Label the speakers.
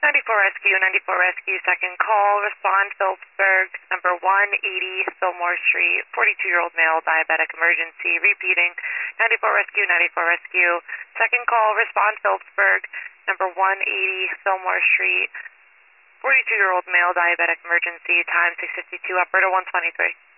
Speaker 1: Rescue, 94 Rescue, second call, respond Phillipsburg, number 180 Fillmore Street, 42-year-old male, diabetic emergency, repeating, 94 Rescue, 94 Rescue, second call, respond Phillipsburg, number 180 Fillmore Street, 42-year-old male, diabetic emergency, time 6:52, operator 123.